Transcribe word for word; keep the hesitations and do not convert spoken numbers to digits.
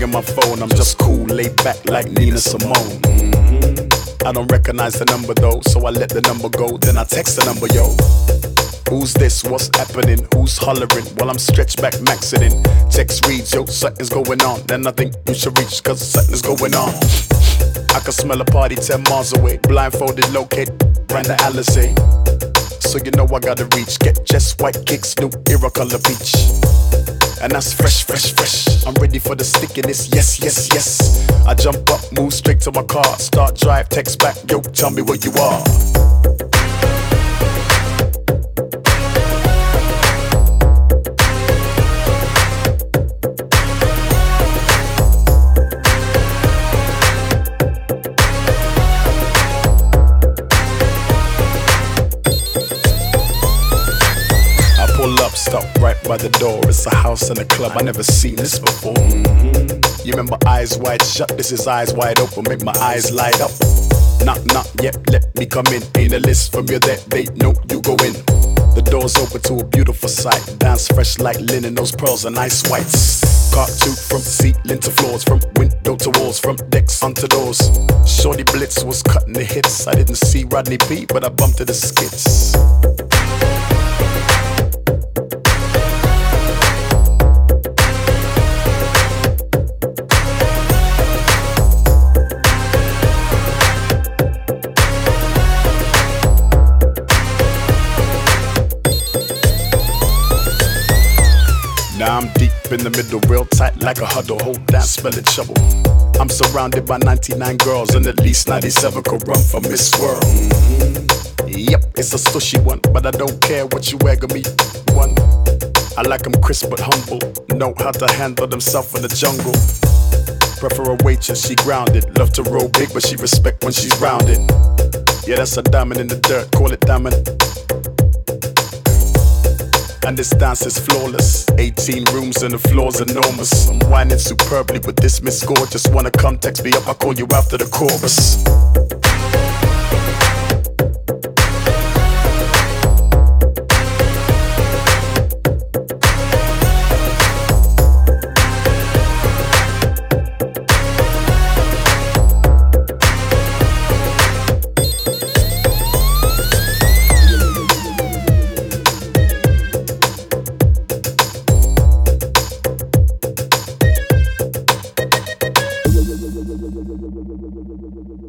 ringing my phone. I'm just cool, laid back like Nina Simone. Mm-hmm. I don't recognize the number though, so I let the number go. Then I text the number, yo. Who's this? What's happening? Who's hollering? While I'm stretched back, maxing in. Text reads, yo, something's going on. Then I think you should reach, cause something's going on. I can smell a party ten miles away. Blindfolded, locate, ran the Alizé. So you know I gotta reach. Get just white kicks, new era color peach. And that's fresh, fresh, fresh. I'm ready for the stickiness, yes, yes, yes. I jump up, move straight to my car. Start drive, text back, yo, tell me where you are. Stop right by the door. It's a house and a club. I never seen this before. Mm-hmm. You remember Eyes Wide Shut? This is Eyes Wide Open. Make my eyes light up. Knock, knock, yep, let me come in. Ain't a list from your that they know you go in. The door's open to a beautiful sight. Dance fresh like linen. Those pearls are nice whites. Cartoon from ceiling to floors, from window to walls, from decks onto doors. Shorty Blitz was cutting the hits. I didn't see Rodney P, but I bumped to the skits. Now I'm deep in the middle, real tight like a huddle. Hold down, spelling trouble. I'm surrounded by ninety-nine girls, and at least ninety-seven could run from Miss World. Mm-hmm. Yep, it's a sushi one, but I don't care what you egg me one. I like them crisp but humble, know how to handle themselves in the jungle. Prefer a waitress, she grounded. Love to roll big, but she respect when she's rounded. Yeah, that's a diamond in the dirt, call it diamond. And this dance is flawless. eighteen rooms and the floor's enormous. I'm whining superbly with this Miss Gorgeous. Wanna come, text me up, I'll call you after the chorus. Thank you.